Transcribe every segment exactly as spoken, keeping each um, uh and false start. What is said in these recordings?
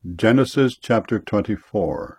Genesis chapter twenty-four.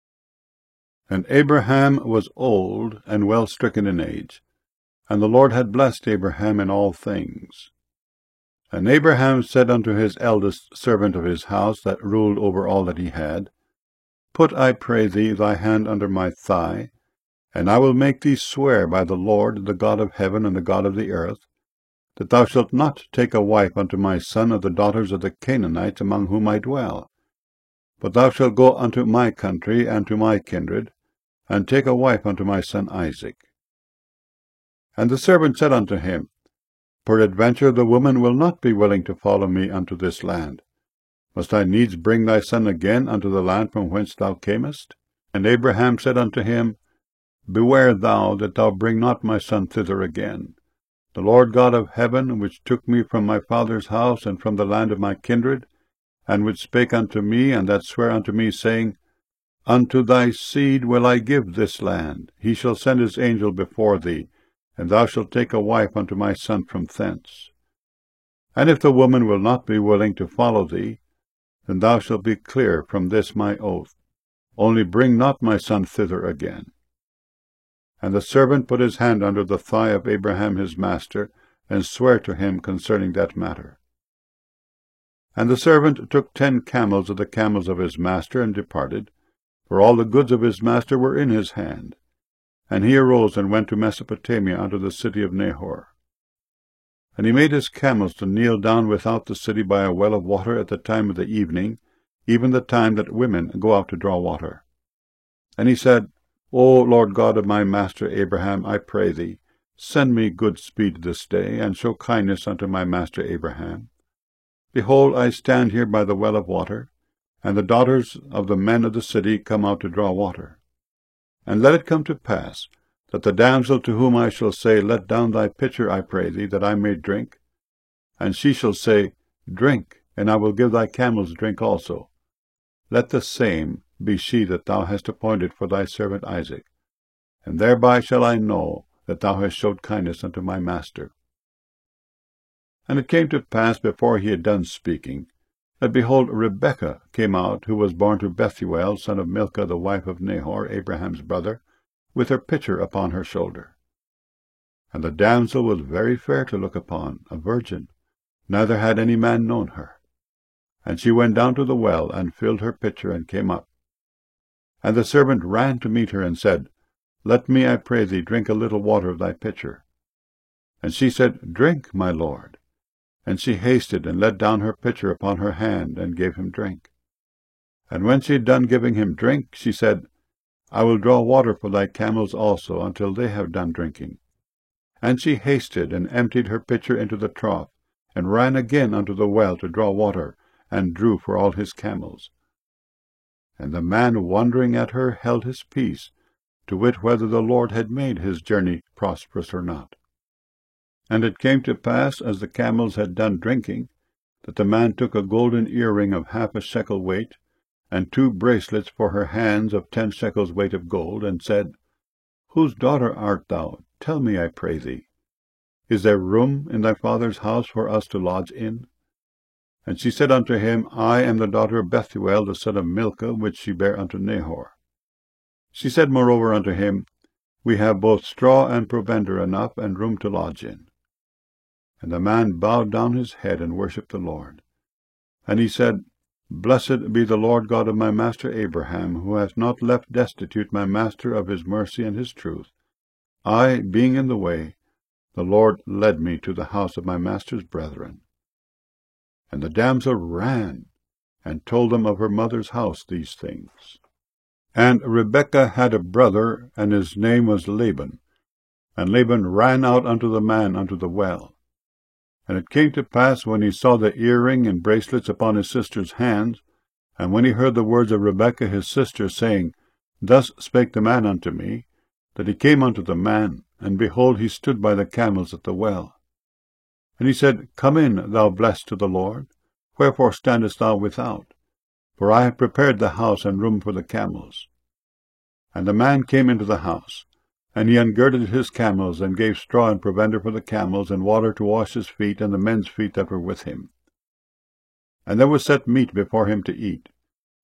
And Abraham was old and well stricken in age, and the Lord had blessed Abraham in all things. And Abraham said unto his eldest servant of his house, that ruled over all that he had, Put, I pray thee, thy hand under my thigh, and I will make thee swear by the Lord, the God of heaven and the God of the earth, that thou shalt not take a wife unto my son of the daughters of the Canaanites among whom I dwell. But thou shalt go unto my country and to my kindred, and take a wife unto my son Isaac. And the servant said unto him, Peradventure the woman will not be willing to follow me unto this land. Must I needs bring thy son again unto the land from whence thou camest? And Abraham said unto him, Beware thou that thou bring not my son thither again. The Lord God of heaven, which took me from my father's house and from the land of my kindred, and which spake unto me, and that sware unto me, saying, Unto thy seed will I give this land. He shall send his angel before thee, and thou shalt take a wife unto my son from thence. And if the woman will not be willing to follow thee, then thou shalt be clear from this my oath. Only bring not my son thither again. And the servant put his hand under the thigh of Abraham his master, and sware to him concerning that matter. And the servant took ten camels of the camels of his master, and departed, for all the goods of his master were in his hand. And he arose and went to Mesopotamia unto the city of Nahor. And he made his camels to kneel down without the city by a well of water at the time of the evening, even the time that women go out to draw water. And he said, O Lord God of my master Abraham, I pray thee, send me good speed this day, and show kindness unto my master Abraham. Behold, I stand here by the well of water, and the daughters of the men of the city come out to draw water. And let it come to pass, that the damsel to whom I shall say, Let down thy pitcher, I pray thee, that I may drink, and she shall say, Drink, and I will give thy camels drink also. Let the same be she that thou hast appointed for thy servant Isaac, and thereby shall I know that thou hast showed kindness unto my master. And it came to pass, before he had done speaking, that, behold, Rebekah came out, who was born to Bethuel, son of Milcah, the wife of Nahor, Abraham's brother, with her pitcher upon her shoulder. And the damsel was very fair to look upon, a virgin, neither had any man known her. And she went down to the well, and filled her pitcher, and came up. And the servant ran to meet her, and said, Let me, I pray thee, drink a little water of thy pitcher. And she said, Drink, my lord. And she hasted, and let down her pitcher upon her hand, and gave him drink. And when she had done giving him drink, she said, I will draw water for thy camels also, until they have done drinking. And she hasted, and emptied her pitcher into the trough, and ran again unto the well to draw water, and drew for all his camels. And the man, wondering at her, held his peace, to wit whether the Lord had made his journey prosperous or not. And it came to pass, as the camels had done drinking, that the man took a golden earring of half a shekel weight, and two bracelets for her hands of ten shekels weight of gold, and said, Whose daughter art thou? Tell me, I pray thee. Is there room in thy father's house for us to lodge in? And she said unto him, I am the daughter of Bethuel, the son of Milcah, which she bare unto Nahor. She said moreover unto him, We have both straw and provender enough, and room to lodge in. And the man bowed down his head, and worshipped the Lord. And he said, Blessed be the Lord God of my master Abraham, who hath not left destitute my master of his mercy and his truth. I, being in the way, the Lord led me to the house of my master's brethren. And the damsel ran, and told them of her mother's house these things. And Rebekah had a brother, and his name was Laban. And Laban ran out unto the man unto the well. And it came to pass, when he saw the earring and bracelets upon his sister's hands, and when he heard the words of Rebekah his sister, saying, Thus spake the man unto me, that he came unto the man, and behold, he stood by the camels at the well. And he said, Come in, thou blessed of the Lord. Wherefore standest thou without? For I have prepared the house and room for the camels. And the man came into the house. And he ungirded his camels, and gave straw and provender for the camels, and water to wash his feet, and the men's feet that were with him. And there was set meat before him to eat,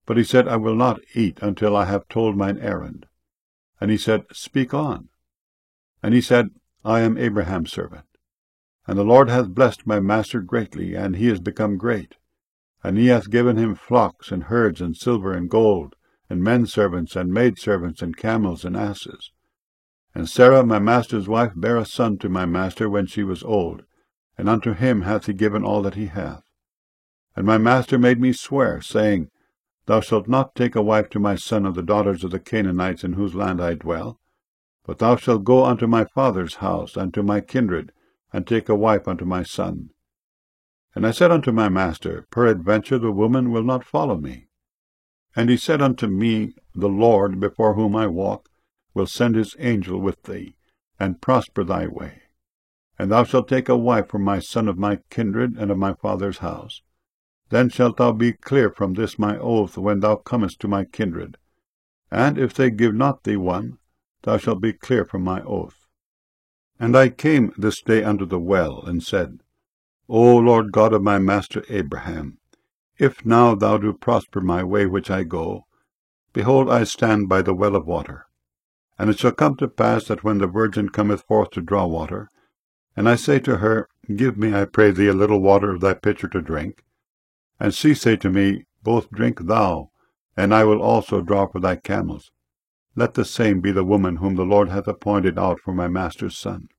But he said, I will not eat until I have told mine errand. And he said, Speak on. And he said, I am Abraham's servant. And the Lord hath blessed my master greatly, and he is become great. And he hath given him flocks, and herds, and silver, and gold, and men servants, and maidservants, and camels, and asses. And Sarah my master's wife bare a son to my master when she was old, and unto him hath he given all that he hath. And my master made me swear, saying, Thou shalt not take a wife to my son of the daughters of the Canaanites in whose land I dwell, but thou shalt go unto my father's house, and to my kindred, and take a wife unto my son. And I said unto my master, Peradventure the woman will not follow me. And he said unto me, The Lord, before whom I walk, will send his angel with thee, and prosper thy way. And thou shalt take a wife for my son of my kindred, and of my father's house. Then shalt thou be clear from this my oath when thou comest to my kindred. And if they give not thee one, thou shalt be clear from my oath. And I came this day unto the well, and said, O Lord God of my master Abraham, if now thou do prosper my way which I go, behold, I stand by the well of water. And it shall come to pass that when the virgin cometh forth to draw water, and I say to her, Give me, I pray thee, a little water of thy pitcher to drink, and she say to me, Both drink thou, and I will also draw for thy camels, let the same be the woman whom the Lord hath appointed out for my master's son.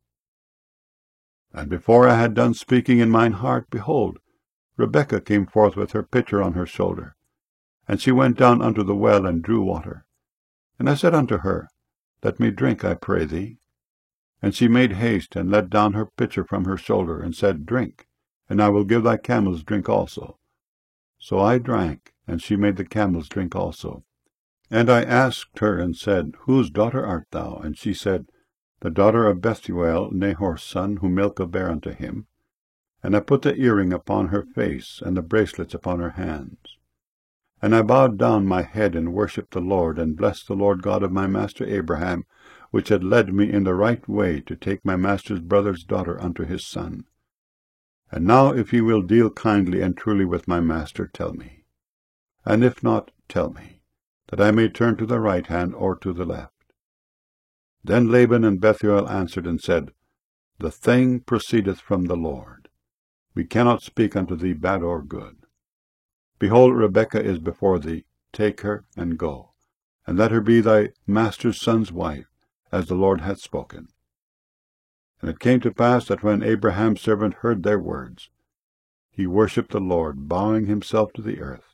And before I had done speaking in mine heart, behold, Rebekah came forth with her pitcher on her shoulder. And she went down unto the well, and drew water. And I said unto her, Let me drink, I pray thee. And she made haste, and let down her pitcher from her shoulder, and said, Drink, and I will give thy camels drink also. So I drank, and she made the camels drink also. And I asked her, and said, Whose daughter art thou? And she said, The daughter of Bethuel, Nahor's son, whom Milcah bare unto him. And I put the earring upon her face, and the bracelets upon her hands. And I bowed down my head, and worshipped the Lord, and blessed the Lord God of my master Abraham, which had led me in the right way to take my master's brother's daughter unto his son. And now if ye will deal kindly and truly with my master, tell me. And if not, tell me, that I may turn to the right hand or to the left. Then Laban and Bethuel answered and said, The thing proceedeth from the Lord. We cannot speak unto thee bad or good. Behold, Rebekah is before thee, take her, and go, and let her be thy master's son's wife, as the Lord hath spoken. And it came to pass that when Abraham's servant heard their words, he worshipped the Lord, bowing himself to the earth.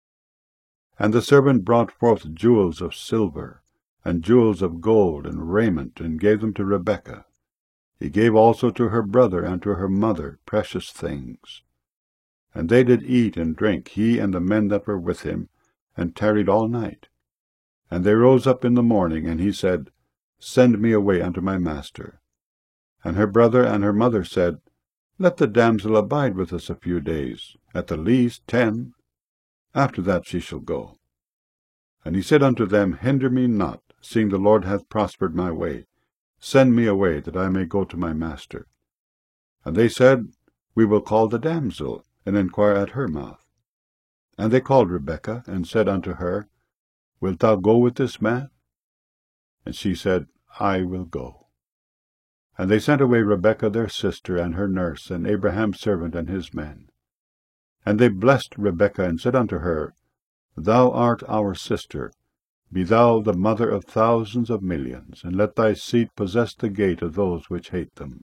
And the servant brought forth jewels of silver, and jewels of gold, and raiment, and gave them to Rebekah. He gave also to her brother and to her mother precious things. And they did eat and drink, he and the men that were with him, and tarried all night. And they rose up in the morning, and he said, Send me away unto my master. And her brother and her mother said, Let the damsel abide with us a few days, at the least ten. After that she shall go. And he said unto them, Hinder me not, seeing the Lord hath prospered my way. Send me away, that I may go to my master. And they said, We will call the damsel, and inquire at her mouth. And they called Rebekah, and said unto her, Wilt thou go with this man? And she said, I will go. And they sent away Rebekah their sister, and her nurse, and Abraham's servant, and his men. And they blessed Rebekah, and said unto her, Thou art our sister, be thou the mother of thousands of millions, and let thy seed possess the gate of those which hate them.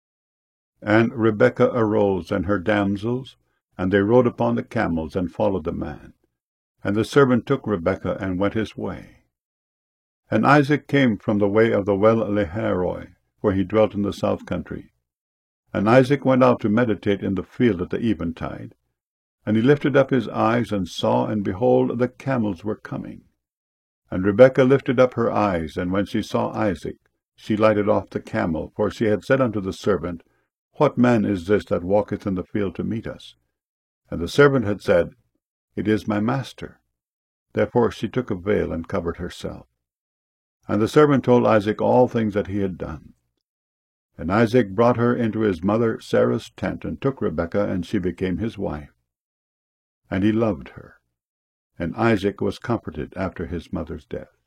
And Rebekah arose, and her damsels, and they rode upon the camels, and followed the man. And the servant took Rebekah, and went his way. And Isaac came from the way of the well Lahairoi, where he dwelt in the south country. And Isaac went out to meditate in the field at the eventide. And he lifted up his eyes, and saw, and behold, the camels were coming. And Rebekah lifted up her eyes, and when she saw Isaac, she lighted off the camel, for she had said unto the servant, What man is this that walketh in the field to meet us? And the servant had said, It is my master. Therefore she took a veil, and covered herself. And the servant told Isaac all things that he had done. And Isaac brought her into his mother Sarah's tent, and took Rebekah, and she became his wife. And he loved her. and Isaac was comforted after his mother's death.